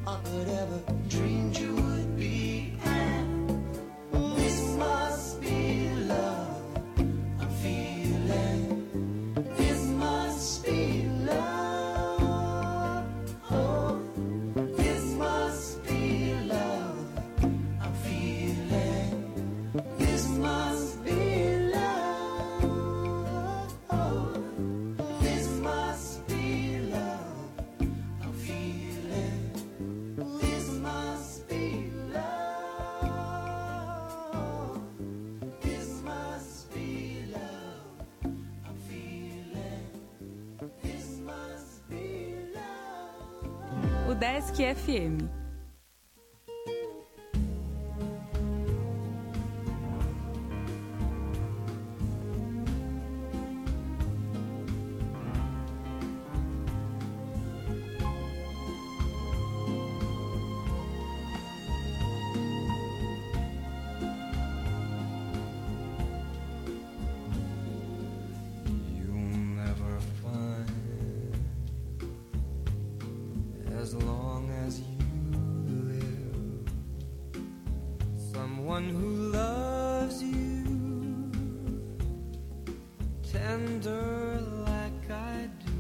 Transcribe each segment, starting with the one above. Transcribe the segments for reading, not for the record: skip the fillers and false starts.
I could ever dreamed you would be. And this must be love I'm feeling. This must be love. Oh, this must be love I'm feeling. This must be love. Oh, this must be love I'm feeling. This must be love. This must be love I'm feeling. This must be love. O Desk FM. You'll never find, as long as you live, someone who loves you tender like I do.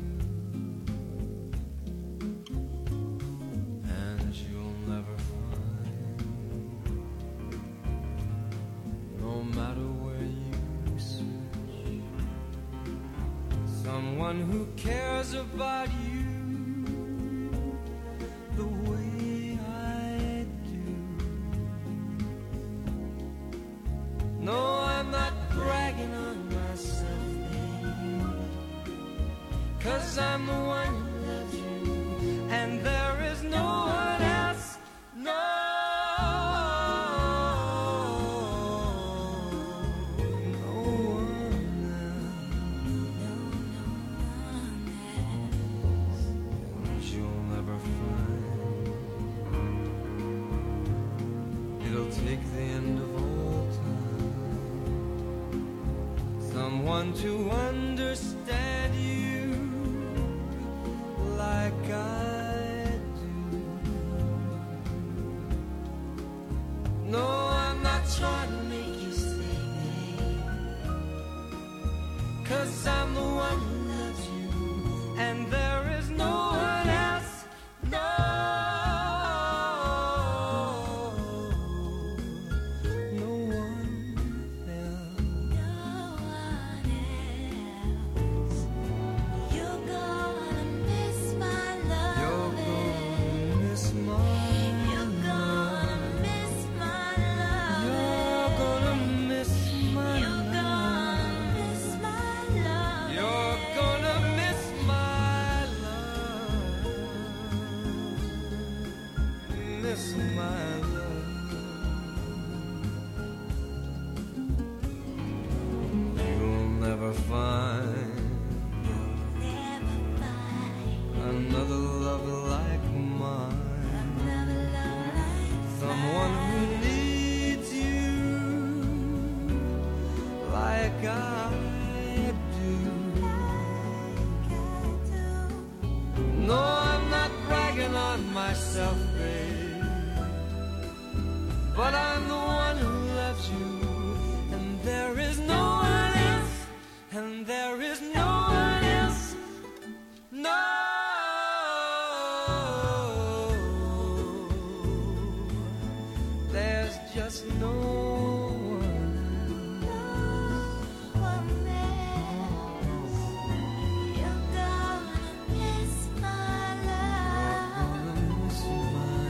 And you'll never find, no matter where you search, someone who cares about you the way I do. No, I'm not bragging on myself, babe, 'cause I'm the one who loves you, and there is no one else. No, no one else. And you'll never find, it'll take the end of all time, someone to understand you like I do. No, I'm not trying to make you stay, babe, 'cause I'm the one who loves you, and there is no one else. No, no one else. No one else. You're gonna miss my You're love. gonna miss my You're gonna miss my love. You're gonna miss my You're gonna miss my love. You're gonna miss my love. Miss my love. You'll never find Never find another love like mine. another love like Someone who needs you like I do. No, I'm not bragging on myself, babe, but I'm the one who loves you, and there is no one else, and there is no one else. No, there's just no one one else. You're gonna miss my love. gonna miss my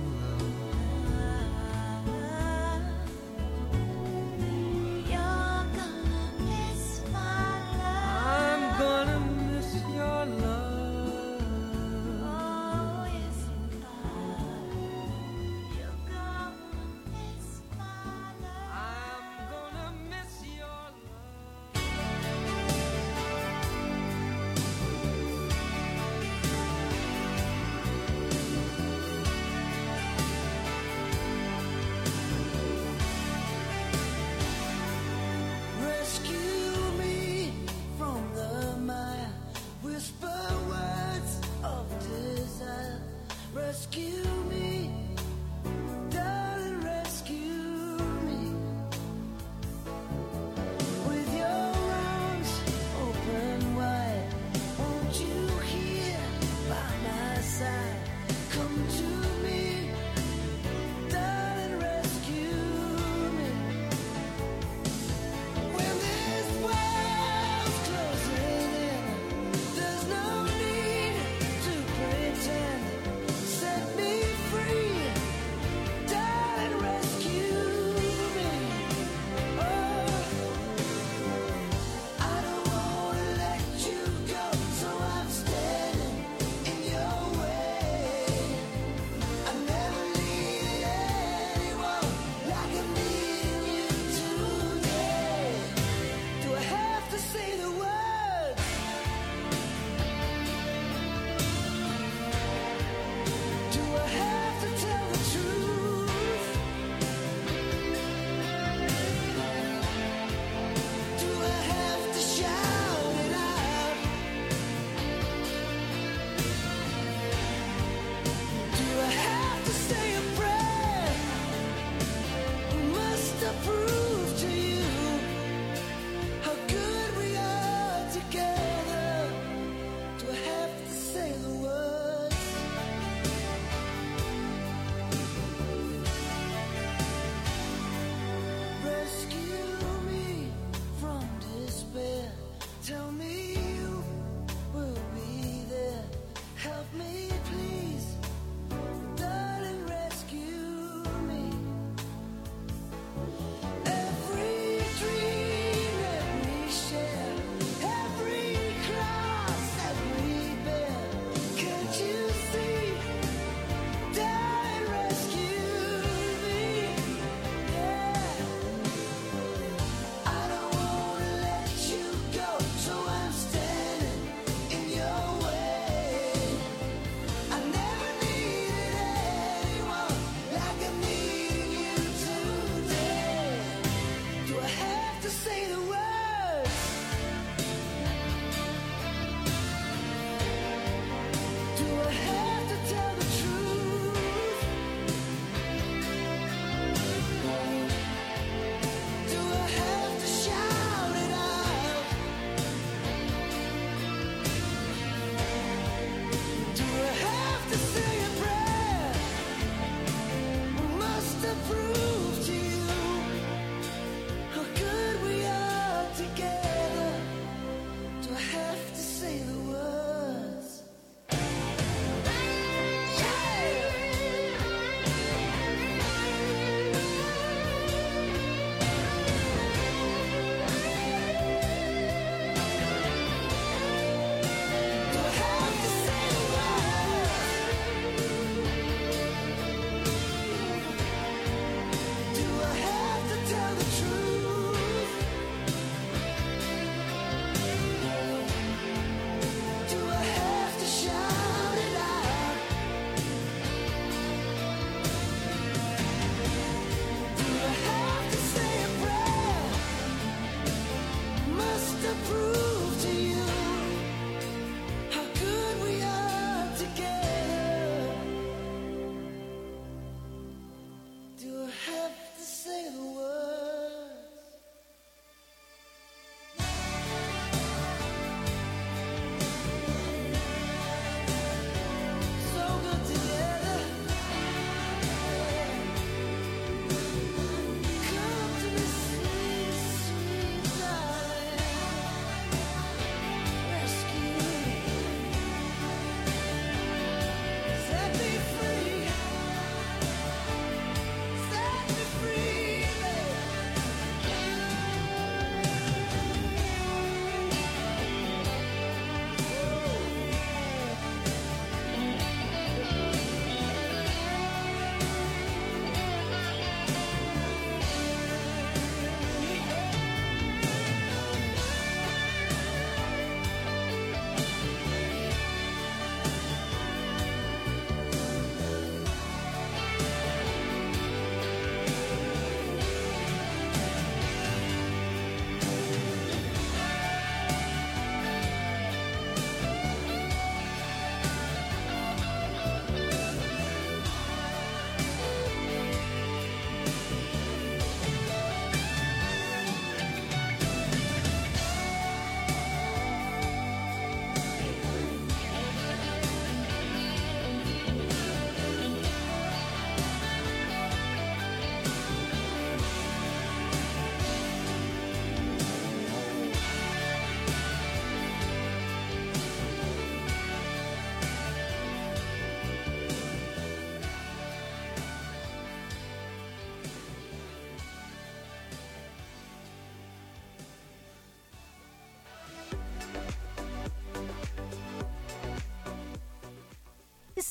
You're gonna miss my love. I'm gonna miss your love. Oh, yes, you are. You're gonna miss my love. I'm gonna miss your love. Rescue me from the mire, whisper words of desire. Rescue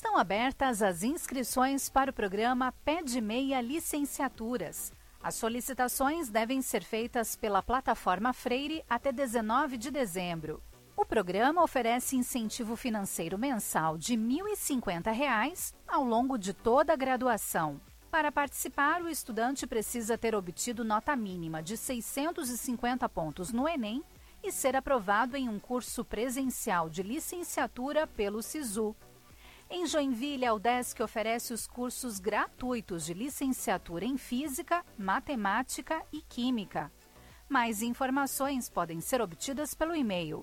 Estão abertas as inscrições para o programa Pé de Meia Licenciaturas. As solicitações devem ser feitas pela plataforma Freire até 19 de dezembro. O programa oferece incentivo financeiro mensal de R$ 1.050 ao longo de toda a graduação. Para participar, o estudante precisa ter obtido nota mínima de 650 pontos no Enem e ser aprovado em um curso presencial de licenciatura pelo SISU. Em Joinville, a UDESC oferece os cursos gratuitos de licenciatura em Física, Matemática e Química. Mais informações podem ser obtidas pelo e-mail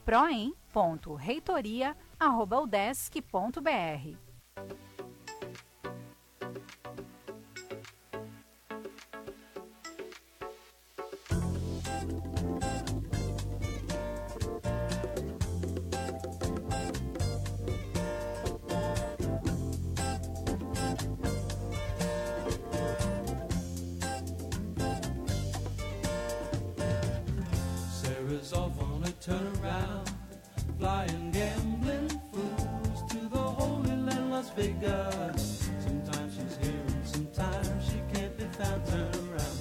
proem.reitoria@udesc.br. Sarah's off on a turnaround, flying gambling fools to the Holy Land, Las Vegas. Sometimes she's here and sometimes she can't be found. Turn around.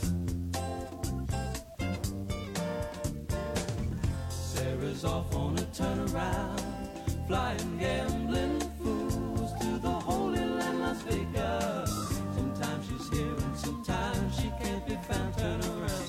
Sarah's off on a turnaround, flying gambling fools to the Holy Land, Las Vegas. Sometimes she's here and sometimes she can't be found. Turn around.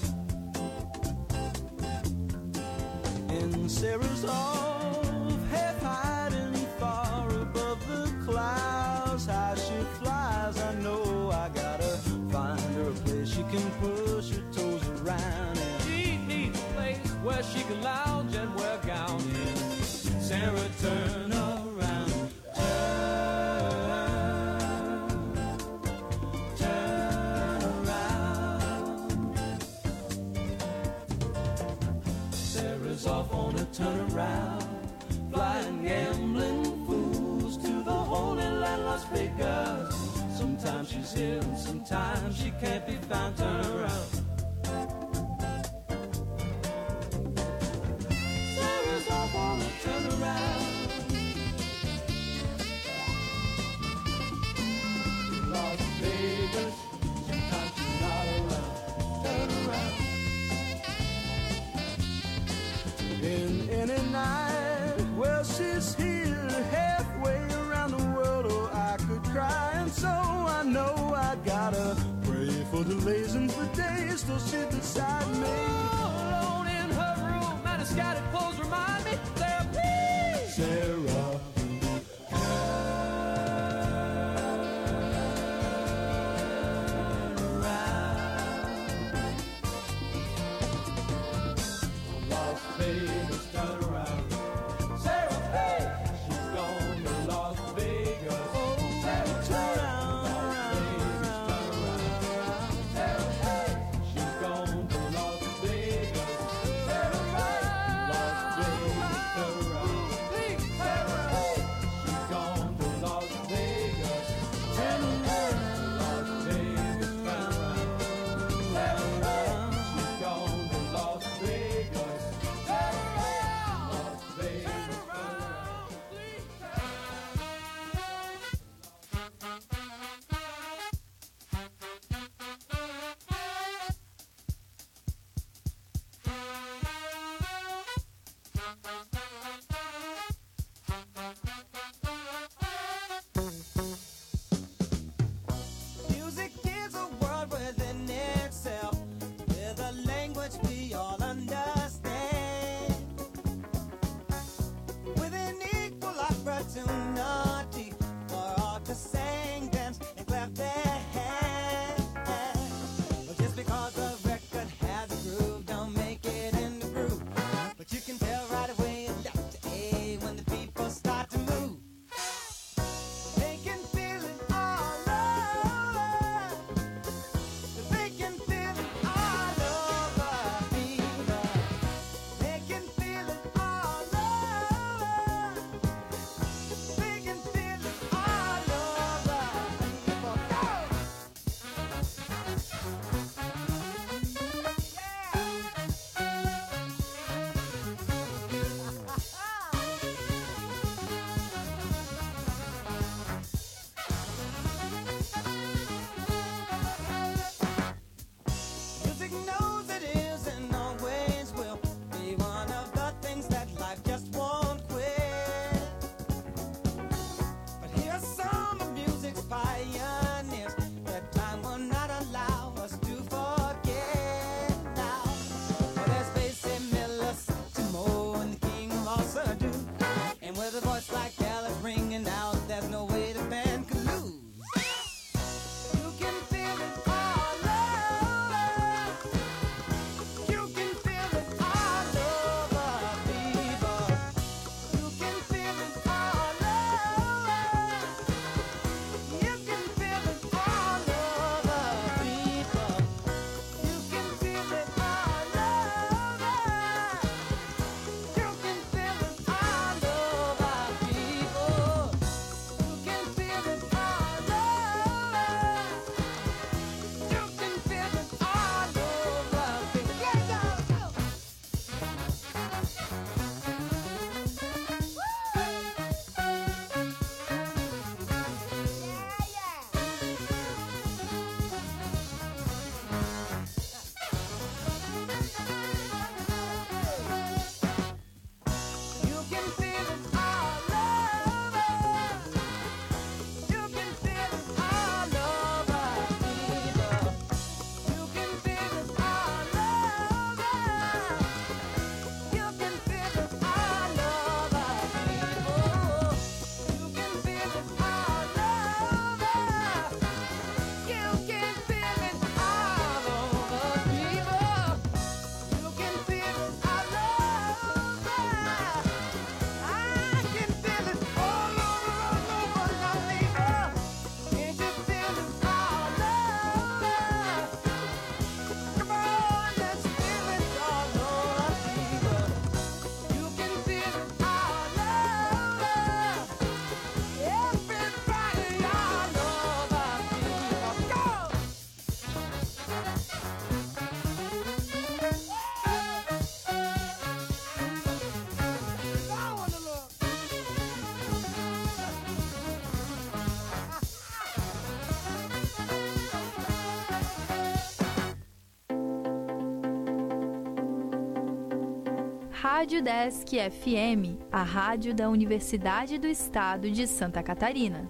And Sarah's off, half hiding far above the clouds. How she flies, I know I gotta find her a place she can push her toes around. And she needs a place where she can lounge and wear a gown. And Sarah, turn around, turn around. Sarah's off on a turnaround, flying gambling fools to the Holy Land, Las Vegas. Sometimes she's here and sometimes she can't be found. Turn around. Sarah's off on a turnaround. Las Vegas, sometimes she's not around. Turn around. In any night, well, she's here halfway around the world. Oh, I could cry, and so I know I gotta pray for delays and for days till she's beside me. Alone in her room, and her scattered clothes remind me. Sarah, please, Sarah. Las Vegas, turn around. Sarah, hey, she's gone to Las Vegas. Oh, Sarah, turn around. Las Vegas, turn around. Sarah, hey, she's gone to Las Vegas. Rádio Desk FM, a rádio da Universidade do Estado de Santa Catarina.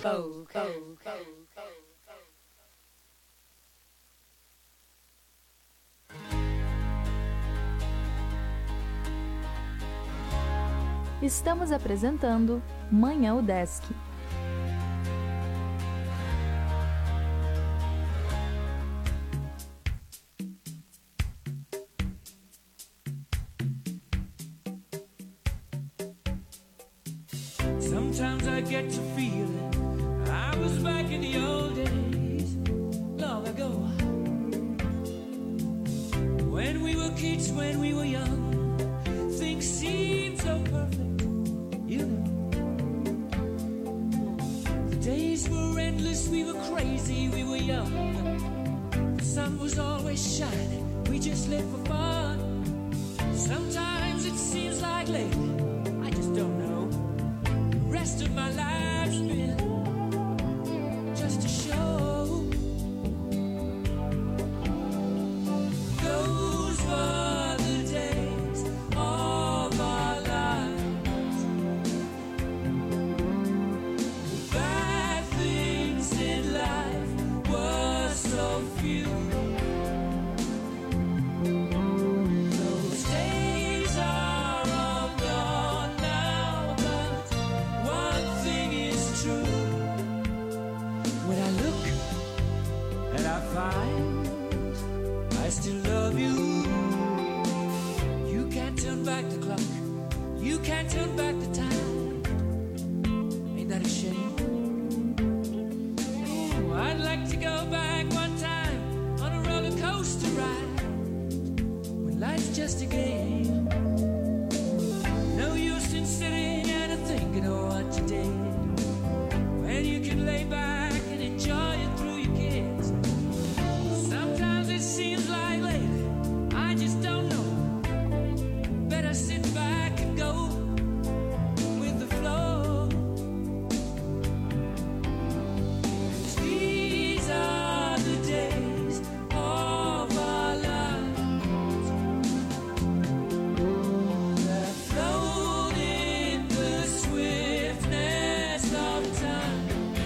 Estamos apresentando Manhã UDESC. Sometimes I get to feeling I was back in the old days, long ago, when we were kids, when we were young, things seemed so perfect, you know. The days were endless, we were crazy, we were young. The sun was always shining, we just lived for fun. Sometimes it seems like lately, I just don't know. The rest of my life's been just a show. Those were the days of our lives. The bad things in life were so few. Those days are all gone now, but one thing is true. When I look and I find I still love you, you can't turn back the clock, you can't turn back the time. Ain't that a shame? Ooh, I'd like to go back one time on a roller coaster ride, when life's just a game. No use in sitting and thinking of what you did, when you can lay back and enjoy it through your kids. Sometimes it seems like lately, I just don't know. Better sit back and go with the flow. 'Cause these are the days of our lives that float in the swiftness of time.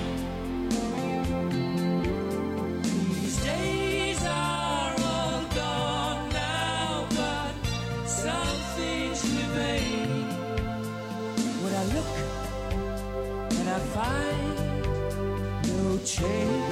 These days are all gone now, but some things remain. When I look and I find no change.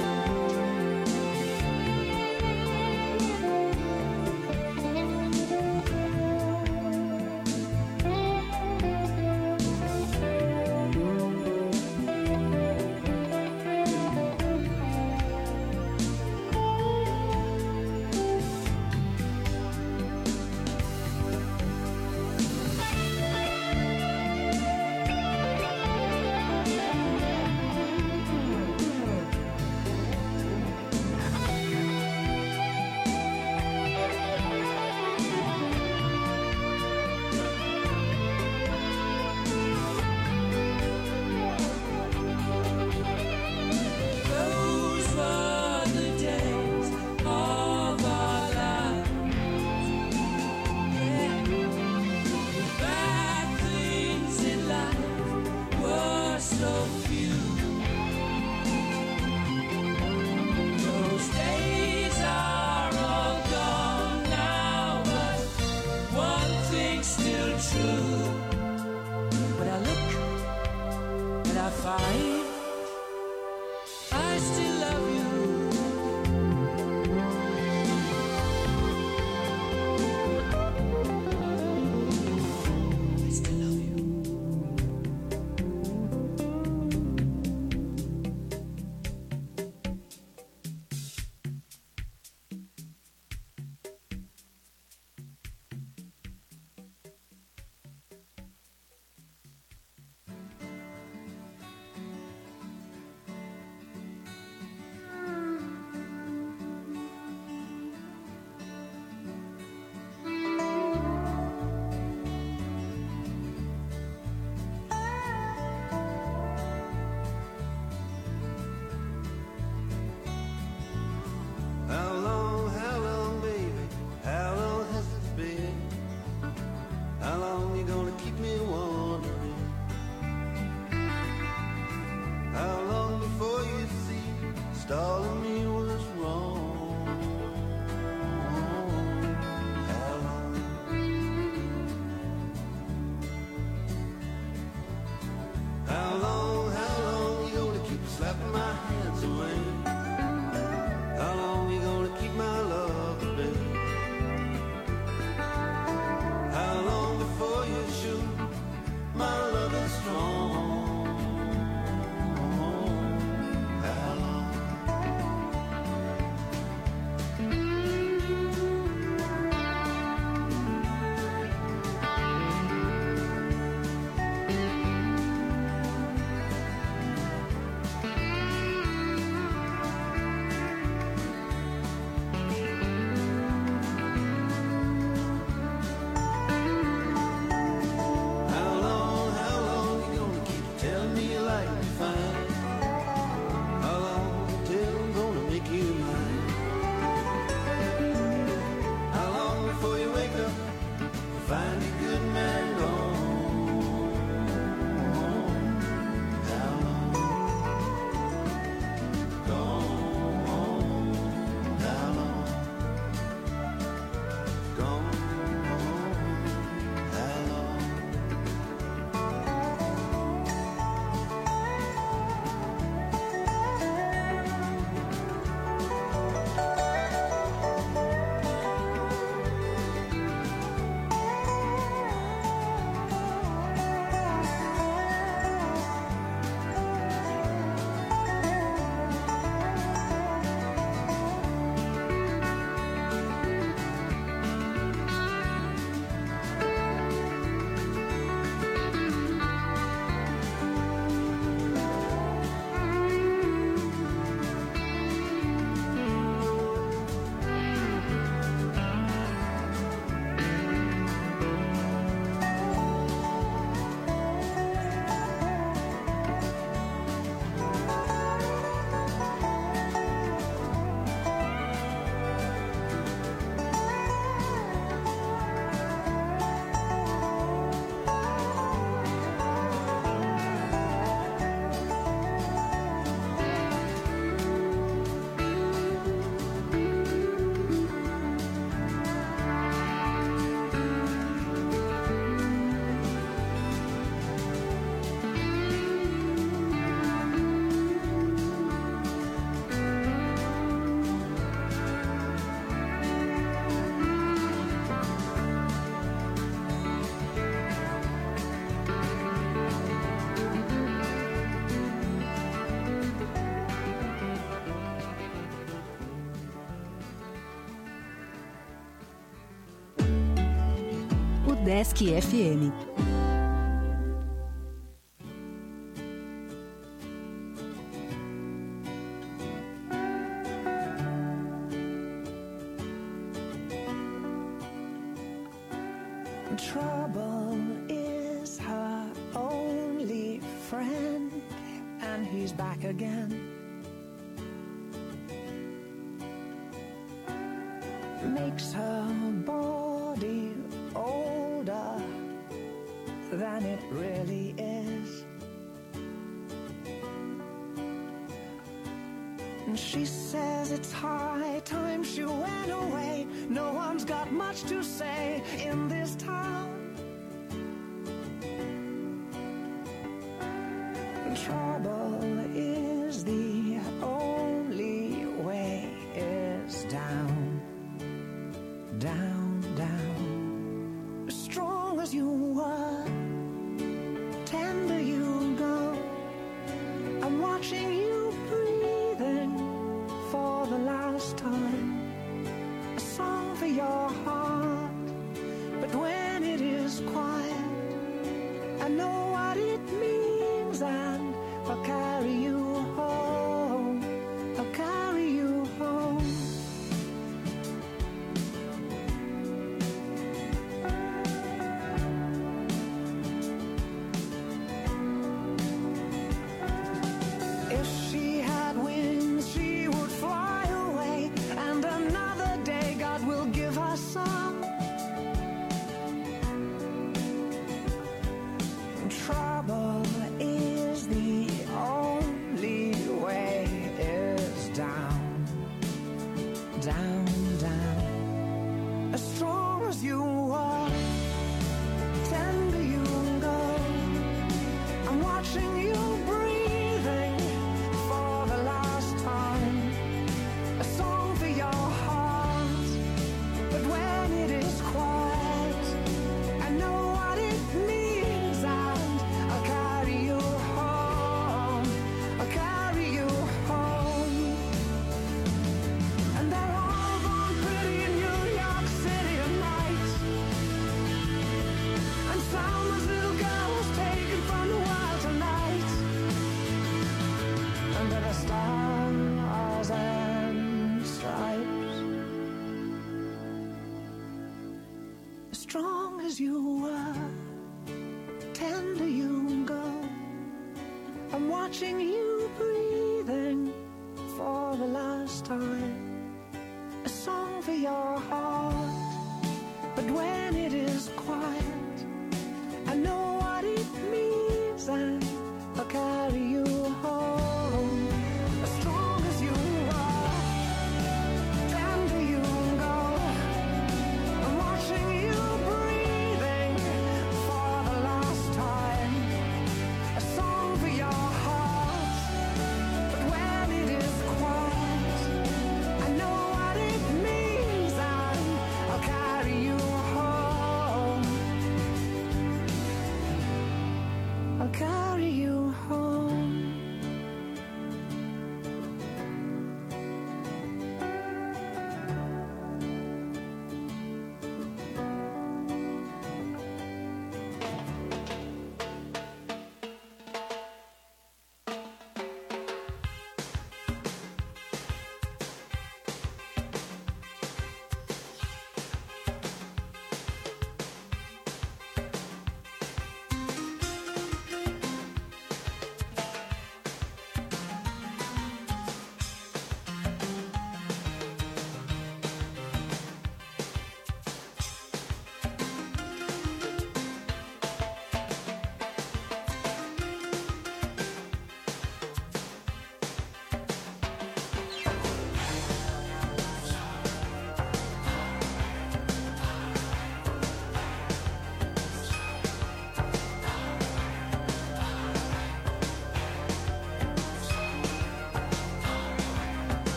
Desk FM. Trouble is her only friend, and he's back again. Makes her body older than it really is. And she says it's high time she went away. No one's got much to say in this town. Trouble is the only way is down, down, down. As strong as you were, tender you go. I'm watching you breathing for the last time. A song for your heart, but when it is quiet, I know what it means, and I'll carry you home. I'll carry you home. If she had wings, she would fly away, and another day God will give her some. Trouble is the only way is down, down, down. As strong as you are, tender you go. I'm watching you breathing for the last time. A song for your heart, but when it is quiet, I know what it means, and I'll carry you home. I'll carry you home. And they're all born pretty in New York City tonight. And Selma's little girl was taken from the wild tonight. And there are stars and stripes. As strong as you were, tender you go. I'm watching you breathing for the last time. A song for your heart, but when it is quiet, I know what it means, and I'll carry you home. As strong as you are, tender you go. I'm watching you breathing for the last time. A song for your heart,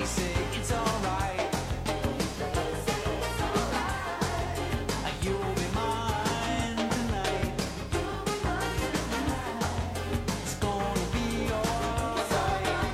say it's alright. You'll be mine tonight. It's gonna be alright.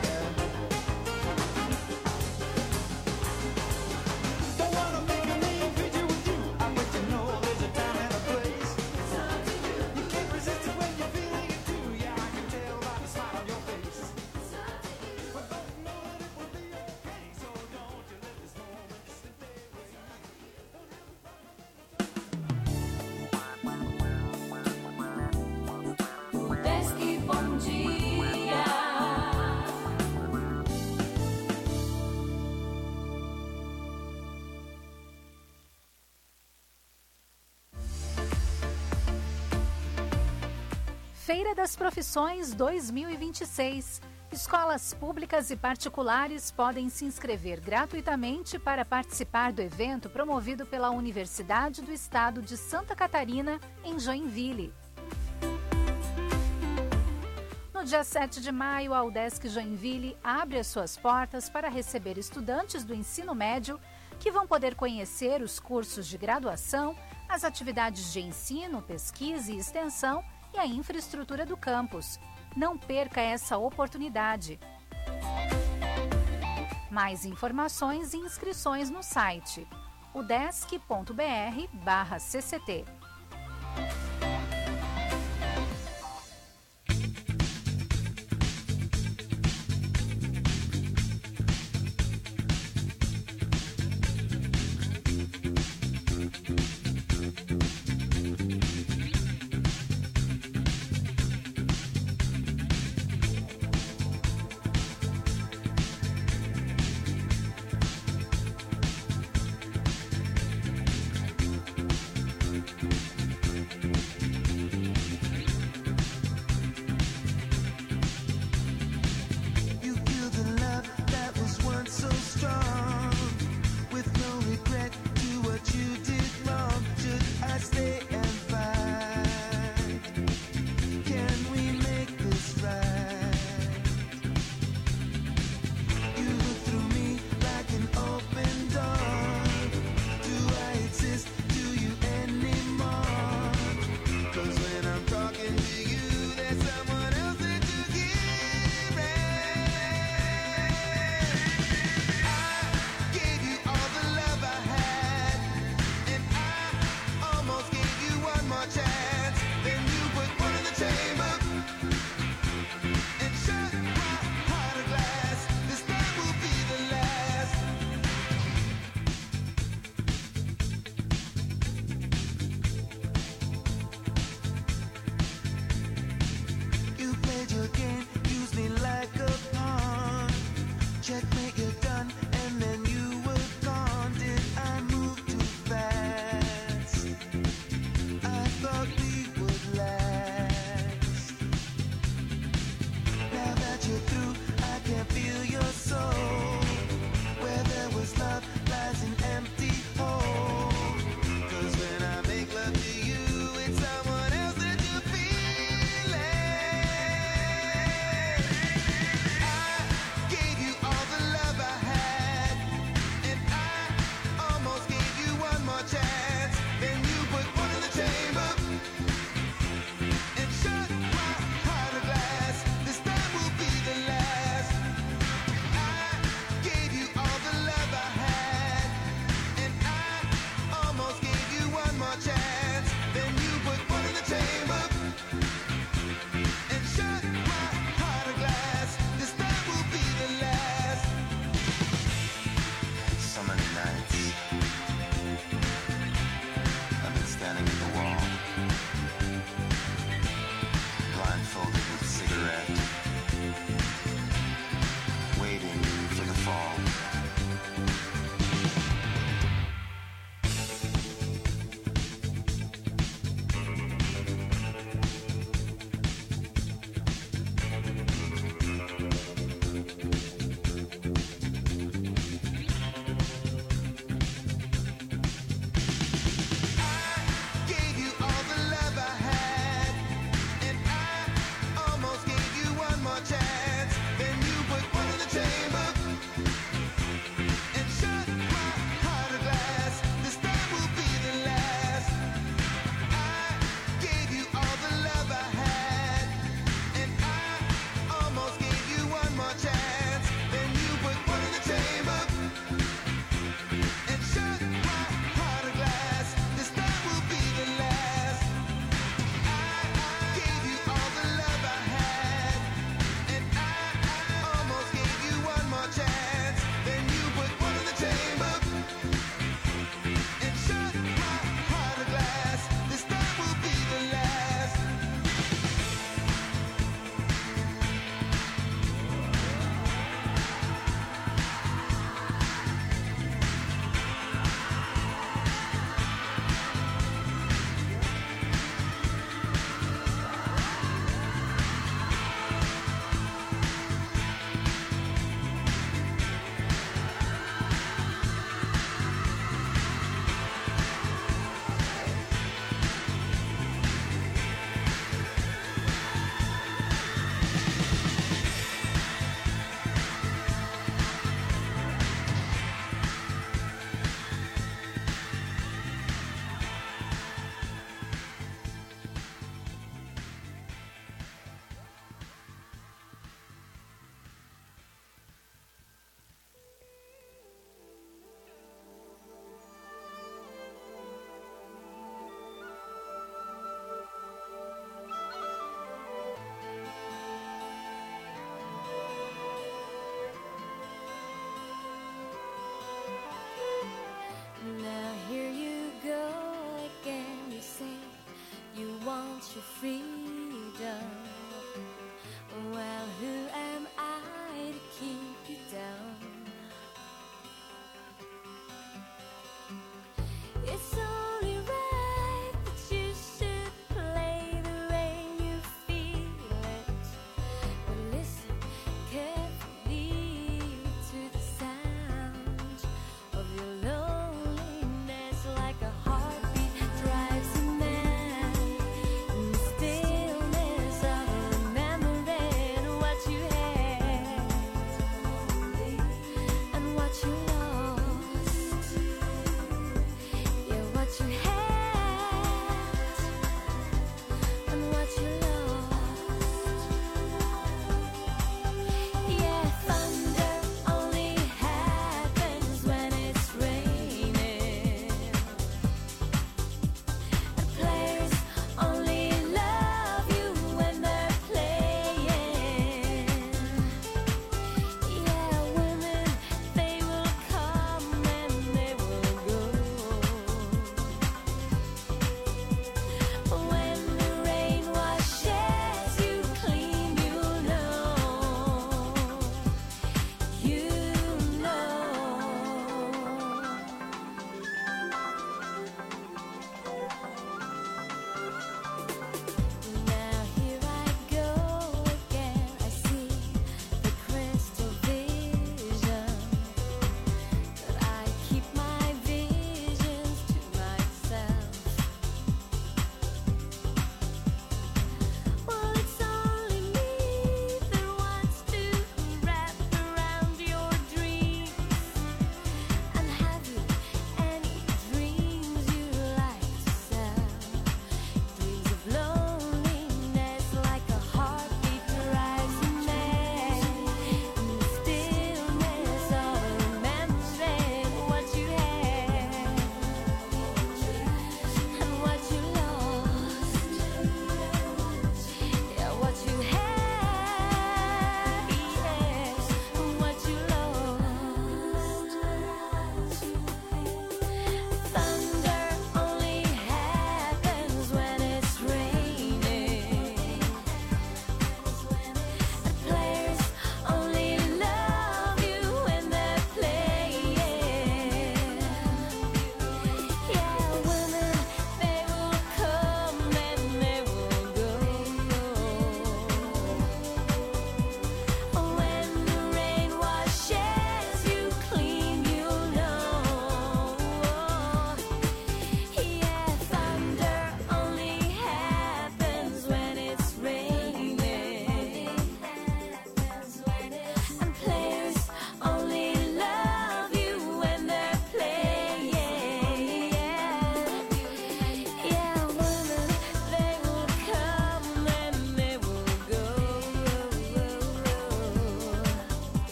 Don't wanna make a name picture with you, but you know there's a time and a place. You can't resist it when you're feeling it too. Yeah, I can tell by the smile on your face. But don't know that it will be okay, so don't you let this moment slip away. Udesc, bom dia. Feira das Profissões 2026. Escolas públicas e particulares podem se inscrever gratuitamente para participar do evento promovido pela Universidade do Estado de Santa Catarina, em Joinville. No dia 7 de maio, a UDESC Joinville abre as suas portas para receber estudantes do ensino médio que vão poder conhecer os cursos de graduação, as atividades de ensino, pesquisa e extensão e a infraestrutura do campus. Não perca essa oportunidade. Mais informações e inscrições no site udesc.br/cct.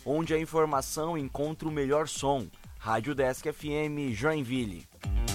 onde a informação encontra o melhor som. Rádio Desk FM, Joinville.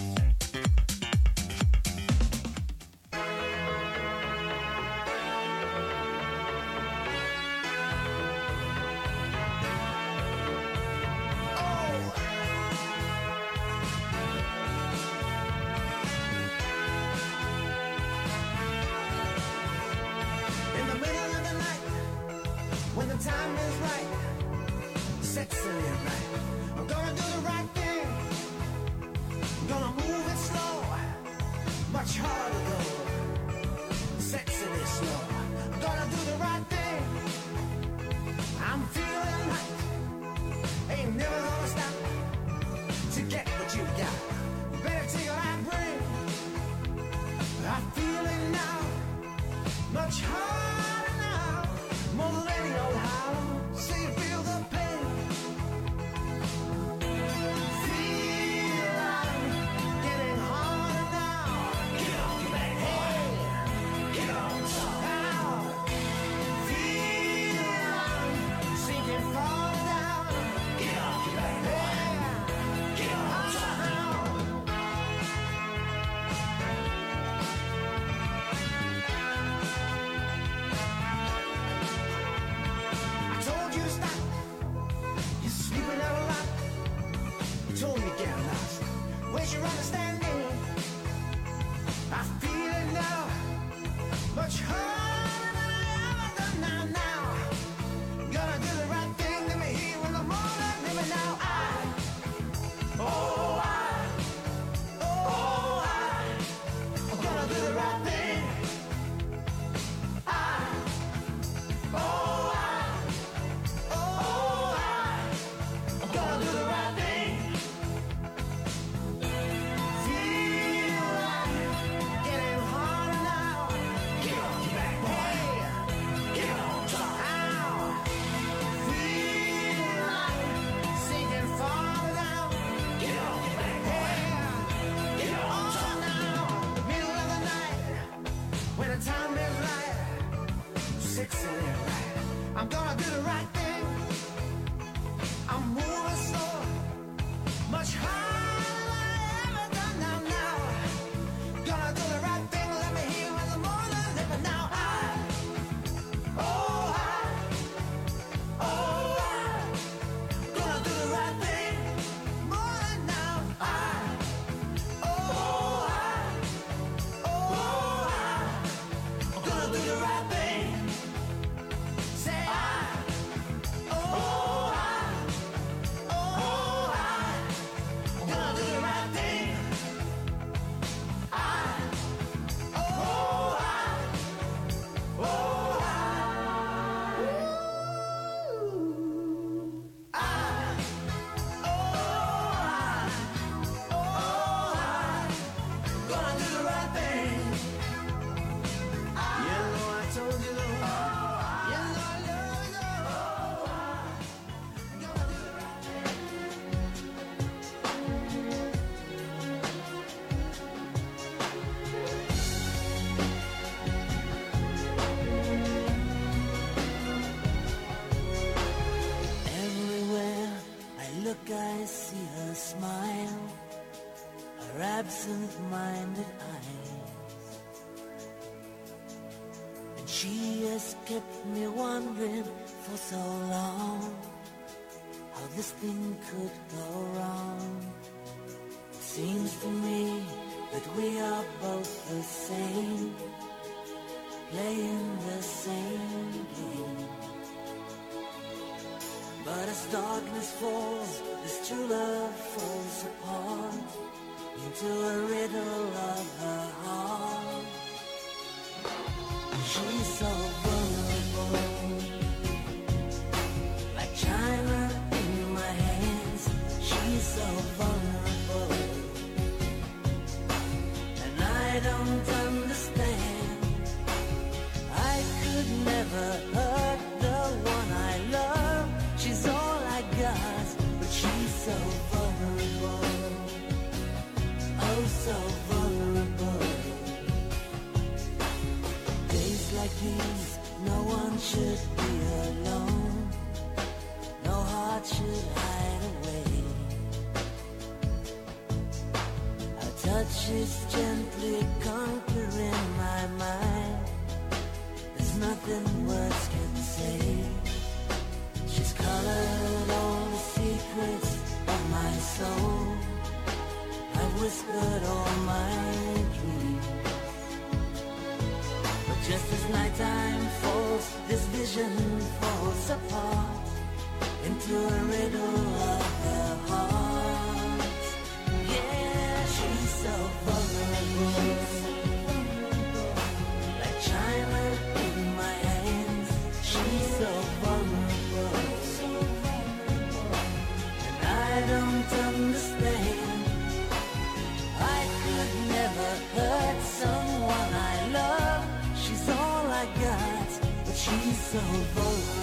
I see her smile, her absent-minded eyes, and she has kept me wondering for so long how this thing could go wrong. It seems to me that we are both the same, playing the same game. But as darkness falls, this true love falls apart into a riddle of her heart. She's so vulnerable, like china in my hands. She's so vulnerable, and I don't understand. I could never hurt the one I love. She's all I got, but she's so vulnerable, oh so vulnerable. Days like these Just as nighttime falls, this vision falls apart into a riddle of the heart. Yeah, she's so vulnerable, like china in my hands. She's so vulnerable, and I don't understand. I could never hurt someone I love. She's all I got, but she's so vulnerable.